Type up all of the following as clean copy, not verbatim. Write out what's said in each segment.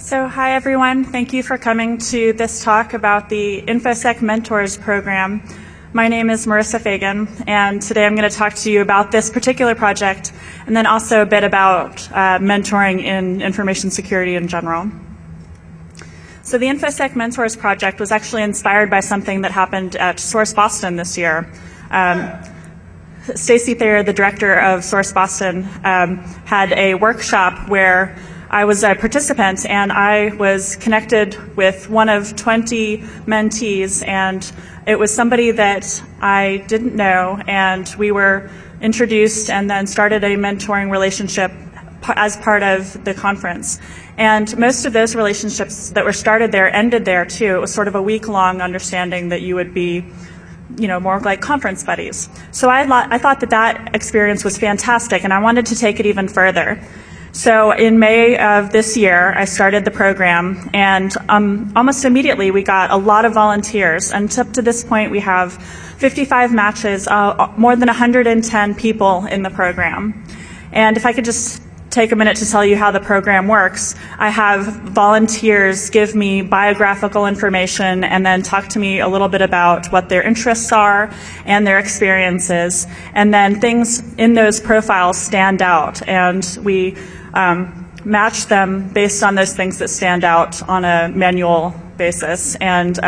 So hi everyone, thank you for coming to this talk about the InfoSec Mentors program. My name is Marissa Fagan, and today I'm going to talk to you about this particular project and then also a bit about mentoring in information security in general. So the InfoSec Mentors project was actually inspired by something that happened at Source Boston this year. Stacey Thayer, the director of Source Boston, had a workshop where I was a participant, and I was connected with one of 20 mentees, and it was somebody that I didn't know, and we were introduced and then started a mentoring relationship as part of the conference. And most of those relationships that were started there ended there too. It was sort of a week-long understanding that you would be, more like conference buddies. So I thought that experience was fantastic, and I wanted to take it even further. So in May of this year, I started the program, and almost immediately we got a lot of volunteers. And up to this point, we have 55 matches, more than 110 people in the program. And if I could just take a minute to tell you how the program works, I have volunteers give me biographical information and then talk to me a little bit about what their interests are and their experiences. And then things in those profiles stand out, and we match them based on those things that stand out on a manual basis, and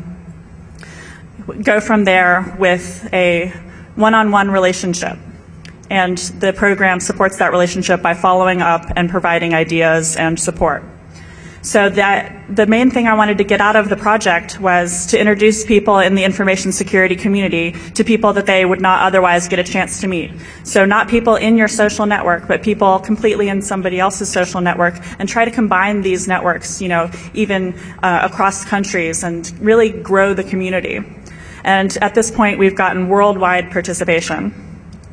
go from there with a one-on-one relationship. And the program supports that relationship by following up and providing ideas and support. So the main thing I wanted to get out of the project was to introduce people in the information security community to people that they would not otherwise get a chance to meet. So not people in your social network, but people completely in somebody else's social network, and try to combine these networks, even across countries, and really grow the community. And at this point, we've gotten worldwide participation.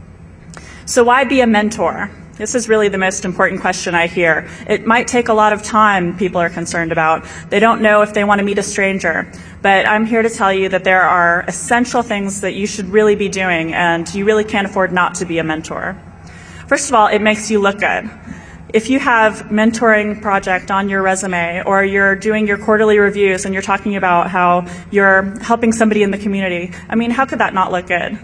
So why be a mentor? This is really the most important question I hear. It might take a lot of time, people are concerned about. They don't know if they want to meet a stranger. But I'm here to tell you that there are essential things that you should really be doing, and you really can't afford not to be a mentor. First of all, it makes you look good. If you have mentoring project on your resume, or you're doing your quarterly reviews and you're talking about how you're helping somebody in the community, how could that not look good?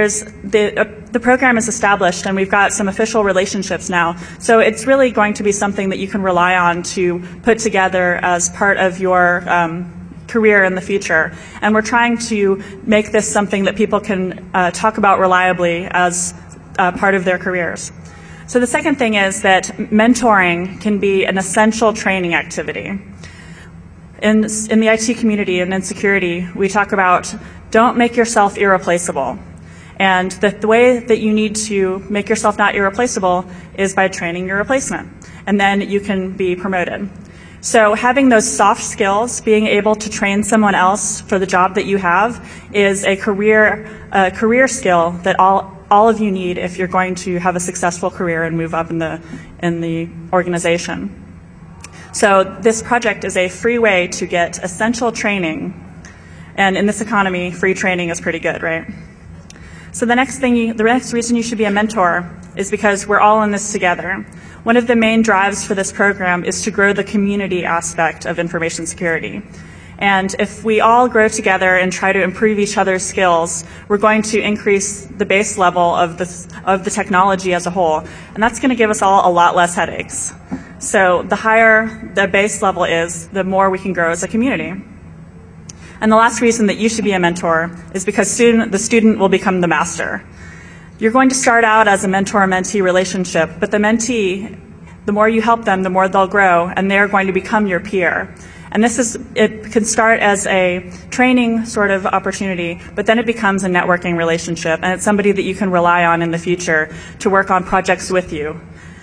The program is established, and we've got some official relationships now. So it's really going to be something that you can rely on to put together as part of your career in the future. And we're trying to make this something that people can talk about reliably as part of their careers. So the second thing is that mentoring can be an essential training activity. In the IT community and in security, we talk about don't make yourself irreplaceable. And the way that you need to make yourself not irreplaceable is by training your replacement. And then you can be promoted. So having those soft skills, being able to train someone else for the job that you have, is a career skill that all of you need if you're going to have a successful career and move up in the organization. So this project is a free way to get essential training, and in this economy, free training is pretty good, right? So the next reason you should be a mentor is because we're all in this together. One of the main drives for this program is to grow the community aspect of information security. And if we all grow together and try to improve each other's skills, we're going to increase the base level of the technology as a whole. And that's going to give us all a lot less headaches. So the higher the base level is, the more we can grow as a community. And the last reason that you should be a mentor is because soon the student will become the master. You're going to start out as a mentor-mentee relationship, but the mentee, the more you help them, the more they'll grow, and they're going to become your peer. And it can start as a training sort of opportunity, but then it becomes a networking relationship, and it's somebody that you can rely on in the future to work on projects with you.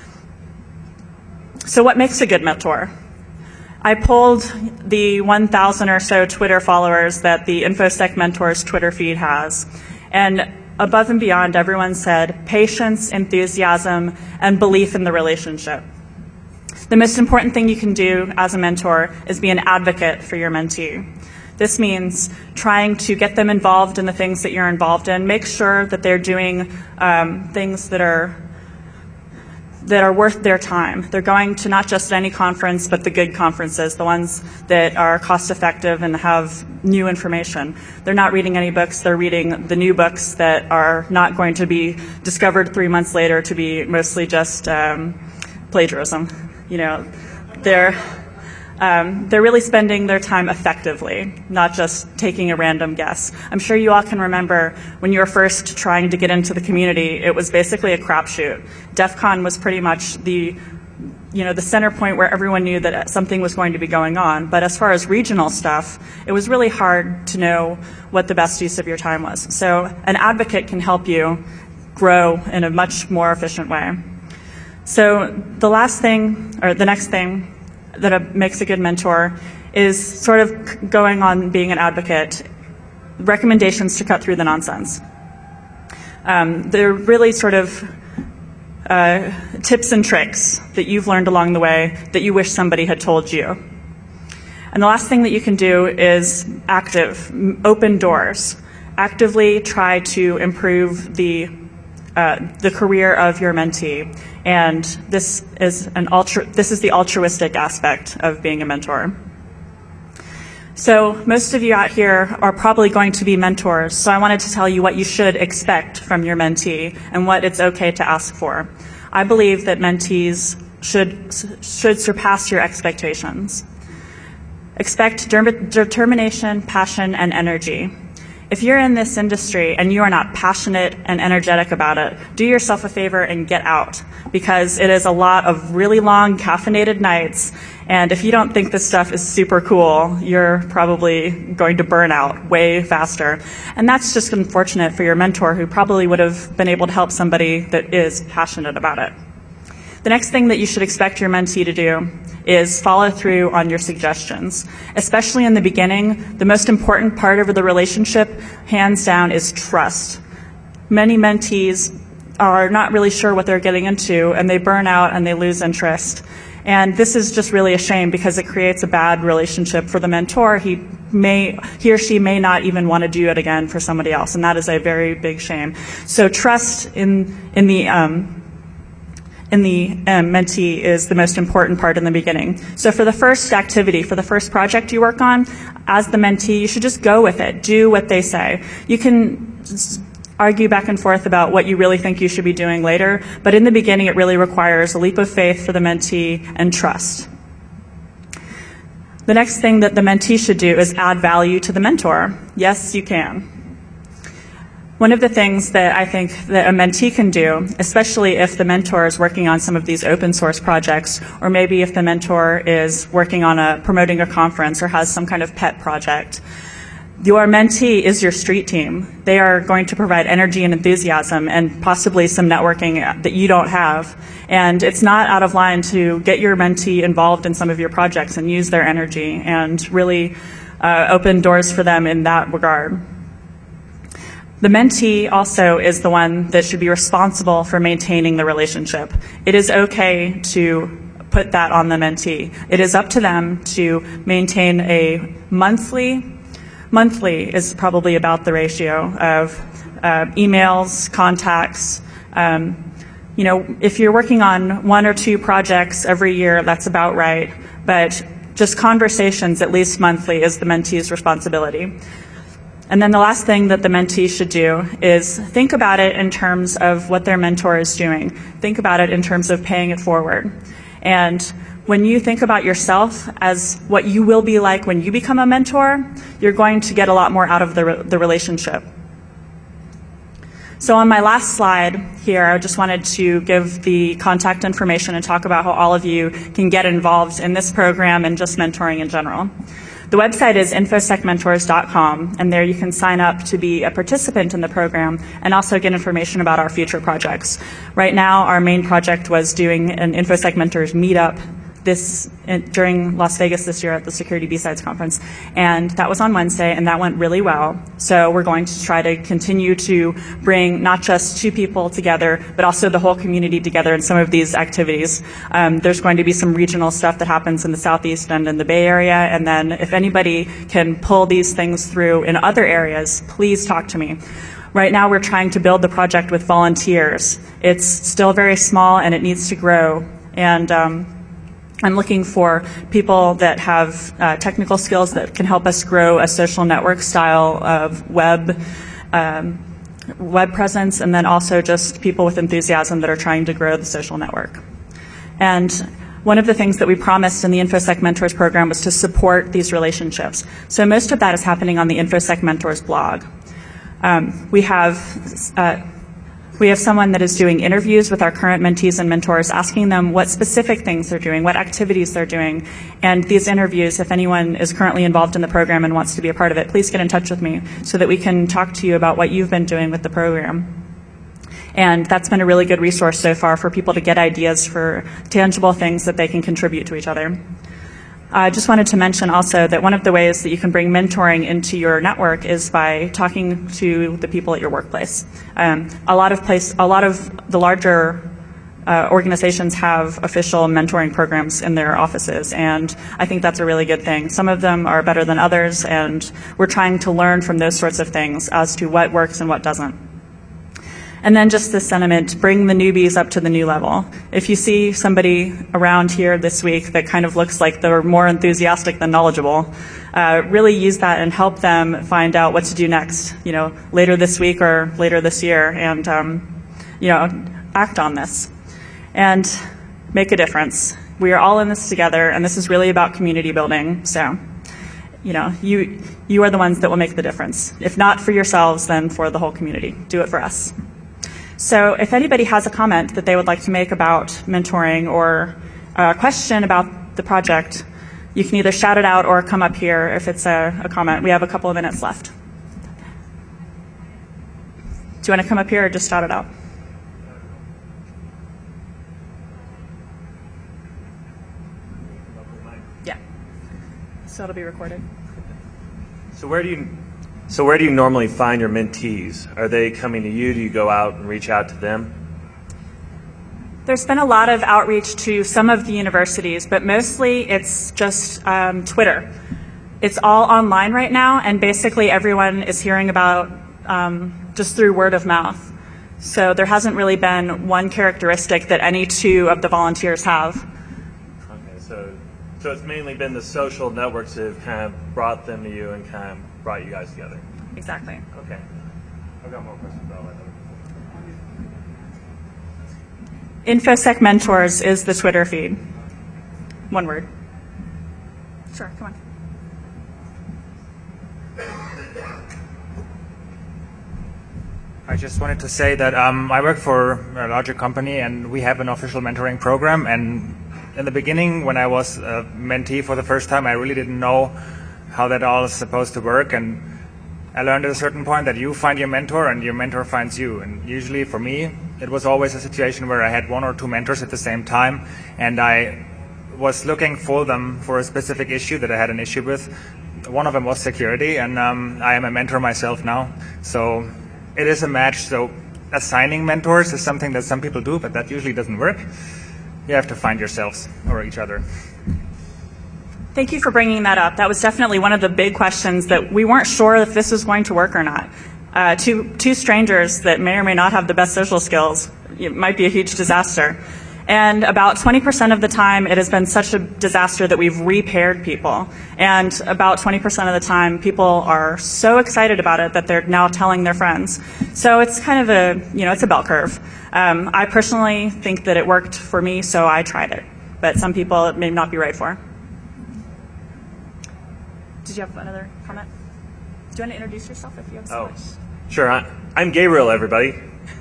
So what makes a good mentor? I polled the 1,000 or so Twitter followers that the InfoSec Mentors Twitter feed has, and above and beyond, everyone said patience, enthusiasm, and belief in the relationship. The most important thing you can do as a mentor is be an advocate for your mentee. This means trying to get them involved in the things that you're involved in. Make sure that they're doing things that that are worth their time. They're going to not just any conference, but the good conferences, the ones that are cost effective and have new information. They're not reading any books, they're reading the new books that are not going to be discovered 3 months later to be mostly just plagiarism. You know, they're really spending their time effectively, not just taking a random guess. I'm sure you all can remember when you were first trying to get into the community, it was basically a crapshoot. DEF CON was pretty much the center point where everyone knew that something was going to be going on. But as far as regional stuff, it was really hard to know what the best use of your time was. So an advocate can help you grow in a much more efficient way. So the next thing that makes a good mentor is sort of going on being an advocate, recommendations to cut through the nonsense. They're really sort of tips and tricks that you've learned along the way that you wish somebody had told you. And the last thing that you can do is open doors. Actively try to improve the career of your mentee. And this is the altruistic aspect of being a mentor. So most of you out here are probably going to be mentors, so I wanted to tell you what you should expect from your mentee and what it's okay to ask for. I believe that mentees should surpass your expectations. Expect determination, passion, and energy. If you're in this industry and you are not passionate and energetic about it, do yourself a favor and get out, because it is a lot of really long caffeinated nights, and if you don't think this stuff is super cool, you're probably going to burn out way faster. And that's just unfortunate for your mentor, who probably would have been able to help somebody that is passionate about it. The next thing that you should expect your mentee to do is follow through on your suggestions. Especially in the beginning, the most important part of the relationship, hands down, is trust. Many mentees are not really sure what they're getting into, and they burn out and they lose interest. And this is just really a shame, because it creates a bad relationship for the mentor. He or she may not even want to do it again for somebody else, and that is a very big shame. So trust in the mentee is the most important part in the beginning. So for the first activity, for the first project you work on, as the mentee, you should just go with it. Do what they say. You can argue back and forth about what you really think you should be doing later, but in the beginning it really requires a leap of faith for the mentee and trust. The next thing that the mentee should do is add value to the mentor. Yes, you can. One of the things that I think that a mentee can do, especially if the mentor is working on some of these open source projects, or maybe if the mentor is working on promoting a conference or has some kind of pet project, your mentee is your street team. They are going to provide energy and enthusiasm and possibly some networking that you don't have. And it's not out of line to get your mentee involved in some of your projects and use their energy and really open doors for them in that regard. The mentee also is the one that should be responsible for maintaining the relationship. It is okay to put that on the mentee. It is up to them to maintain a monthly is probably about the ratio of emails, contacts. If you're working on 1 or 2 projects every year, that's about right. But just conversations, at least monthly, is the mentee's responsibility. And then the last thing that the mentee should do is think about it in terms of what their mentor is doing. Think about it in terms of paying it forward. And when you think about yourself as what you will be like when you become a mentor, you're going to get a lot more out of the relationship. So on my last slide here, I just wanted to give the contact information and talk about how all of you can get involved in this program and just mentoring in general. The website is infosecmentors.com, and there you can sign up to be a participant in the program and also get information about our future projects. Right now, our main project was doing an InfoSec Mentors meetup during Las Vegas this year at the Security B-Sides Conference, and that was on Wednesday, and that went really well. So we're going to try to continue to bring not just 2 people together, but also the whole community together in some of these activities. There's going to be some regional stuff that happens in the Southeast and in the Bay Area, and then if anybody can pull these things through in other areas, please talk to me. Right now, we're trying to build the project with volunteers. It's still very small, and it needs to grow. And I'm looking for people that have technical skills that can help us grow a social network style of web presence, and then also just people with enthusiasm that are trying to grow the social network. And one of the things that we promised in the InfoSec Mentors program was to support these relationships. So most of that is happening on the InfoSec Mentors blog. We have someone that is doing interviews with our current mentees and mentors, asking them what specific things they're doing, what activities they're doing. And these interviews, if anyone is currently involved in the program and wants to be a part of it, please get in touch with me so that we can talk to you about what you've been doing with the program. And that's been a really good resource so far for people to get ideas for tangible things that they can contribute to each other. I just wanted to mention also that one of the ways that you can bring mentoring into your network is by talking to the people at your workplace. A lot of the larger organizations have official mentoring programs in their offices, and I think that's a really good thing. Some of them are better than others, and we're trying to learn from those sorts of things as to what works and what doesn't. And then just the sentiment, bring the newbies up to the new level. If you see somebody around here this week that kind of looks like they're more enthusiastic than knowledgeable, really use that and help them find out what to do next, later this week or later this year, and, act on this and make a difference. We are all in this together, and this is really about community building. So, you are the ones that will make the difference. If not for yourselves, then for the whole community. Do it for us. So if anybody has a comment that they would like to make about mentoring or a question about the project, you can either shout it out or come up here if it's a comment. We have a couple of minutes left. Do you want to come up here or just shout it out? Yeah. So it'll be recorded. So where do you normally find your mentees? Are they coming to you? Do you go out and reach out to them? There's been a lot of outreach to some of the universities, but mostly it's just Twitter. It's all online right now, and basically everyone is hearing about just through word of mouth. So there hasn't really been one characteristic that any two of the volunteers have. Okay, so it's mainly been the social networks that have kind of brought them to you and kind of brought you guys together. Exactly. Okay. I've got more questions about that. InfoSec Mentors is the Twitter feed. One word. Sure, come on. I just wanted to say that I work for a larger company, and we have an official mentoring program. And in the beginning, when I was a mentee for the first time, I really didn't know how that all is supposed to work. And I learned at a certain point that you find your mentor and your mentor finds you. And usually for me, it was always a situation where I had one or two mentors at the same time, and I was looking for them for a specific issue that I had an issue with. One of them was security, and I am a mentor myself now. So it is a match. So assigning mentors is something that some people do, but that usually doesn't work. You have to find yourselves or each other. Thank you for bringing that up. That was definitely one of the big questions that we weren't sure if this was going to work or not. Two strangers that may or may not have the best social skills, it might be a huge disaster. And about 20% of the time, it has been such a disaster that we've repaired people. And about 20% of the time, people are so excited about it that they're now telling their friends. So it's kind of it's a bell curve. I personally think that it worked for me, so I tried it. But some people it may not be right for. Did you have another comment? Do you want to introduce yourself if you have so much? Sure. I'm Gabriel, everybody.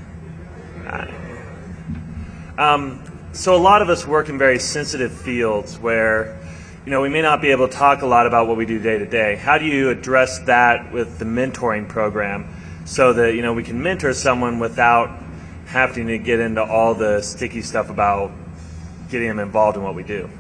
So a lot of us work in very sensitive fields where, we may not be able to talk a lot about what we do day to day. How do you address that with the mentoring program so that, we can mentor someone without having to get into all the sticky stuff about getting them involved in what we do?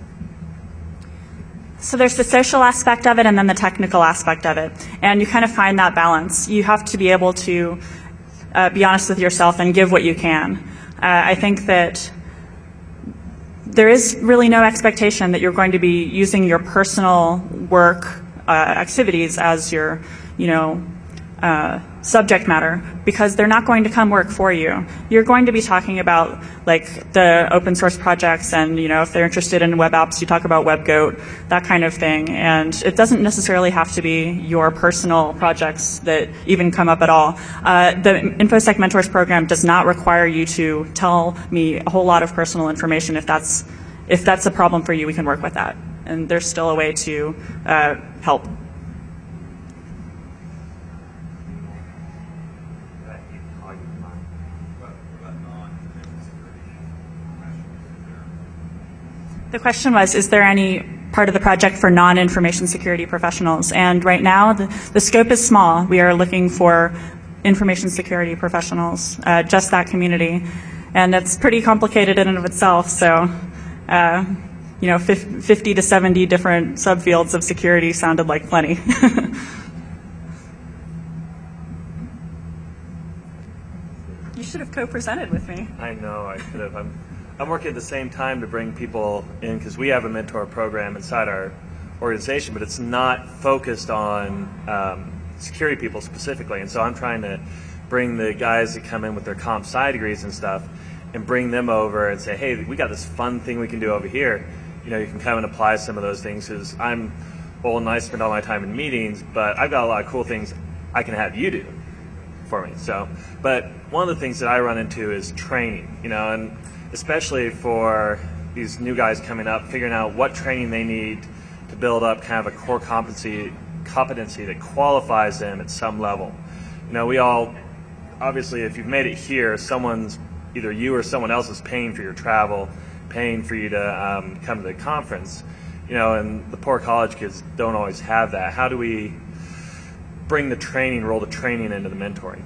So there's the social aspect of it and then the technical aspect of it. And you kind of find that balance. You have to be able to be honest with yourself and give what you can. I think that there is really no expectation that you're going to be using your personal work activities as your, subject matter, because they're not going to come work for you. You're going to be talking about like the open source projects, and if they're interested in web apps, you talk about WebGoat, that kind of thing. And it doesn't necessarily have to be your personal projects that even come up at all. The InfoSec Mentors program does not require you to tell me a whole lot of personal information. If that's a problem for you, we can work with that. And there's still a way to help. The question was, is there any part of the project for non-information security professionals? And right now, the scope is small. We are looking for information security professionals, just that community. And it's pretty complicated in and of itself, so 50 to 70 different subfields of security sounded like plenty. You should have co-presented with me. I know, I should have. I'm working at the same time to bring people in, because we have a mentor program inside our organization, but it's not focused on security people specifically. And so I'm trying to bring the guys that come in with their comp sci degrees and stuff and bring them over and say, hey, we got this fun thing we can do over here. You can come and apply some of those things, because I'm old and I spend all my time in meetings, but I've got a lot of cool things I can have you do for me. So, but one of the things that I run into is training, and especially for these new guys coming up, figuring out what training they need to build up kind of a core competency that qualifies them at some level. We all, obviously, if you've made it here, either you or someone else is paying for your travel, paying for you to come to the conference, and the poor college kids don't always have that. How do we roll the training into the mentoring?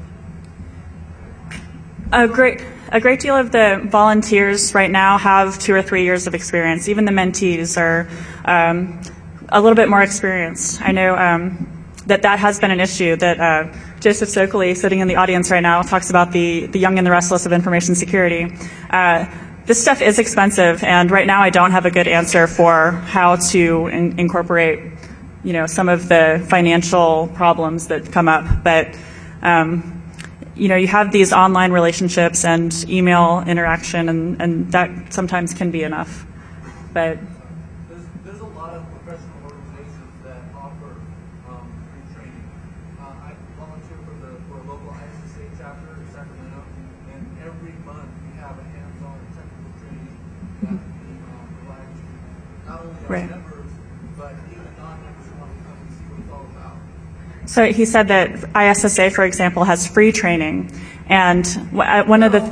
A great deal of the volunteers right now have 2 or 3 years of experience. Even the mentees are a little bit more experienced. I know that has been an issue, that Joseph Sokoli, sitting in the audience right now, talks about the young and the restless of information security. This stuff is expensive, and right now I don't have a good answer for how to incorporate some of the financial problems that come up. But you have these online relationships and email interaction, and that sometimes can be enough. But there's a lot of professional organizations that offer free training. I volunteer for a local ISSA chapter in Sacramento, and every month we have a hands-on technical training that we provide to not only our members, but even non-members who want to come and see what it's all about. So he said that ISSA, for example, has free training, and one of the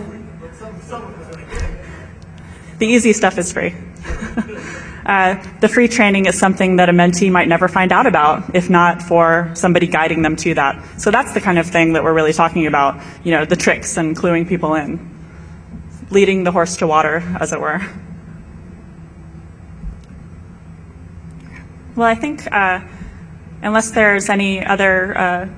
easy stuff is free. The free training is something that a mentee might never find out about if not for somebody guiding them to that. So that's the kind of thing that we're really talking about, the tricks and cluing people in, leading the horse to water, as it were. Well, I think unless there's any other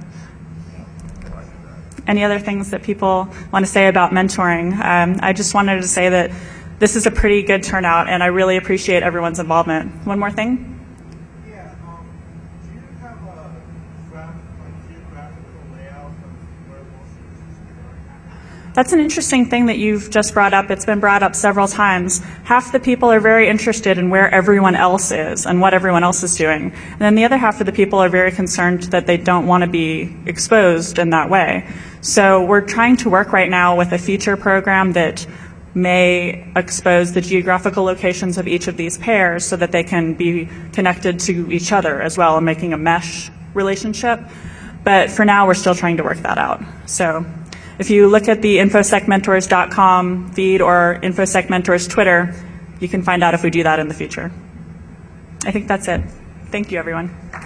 things that people want to say about mentoring, I just wanted to say that this is a pretty good turnout, and I really appreciate everyone's involvement. One more thing? Yeah, do you have a geographical layout of where most users are? That's an interesting thing that you've just brought up. It's been brought up several times. Half the people are very interested in where everyone else is and what everyone else is doing. And then the other half of the people are very concerned that they don't want to be exposed in that way. So we're trying to work right now with a feature program that may expose the geographical locations of each of these pairs so that they can be connected to each other as well and making a mesh relationship. But for now, we're still trying to work that out. So if you look at the infosecmentors.com feed or InfoSec Mentors Twitter, you can find out if we do that in the future. I think that's it. Thank you, everyone.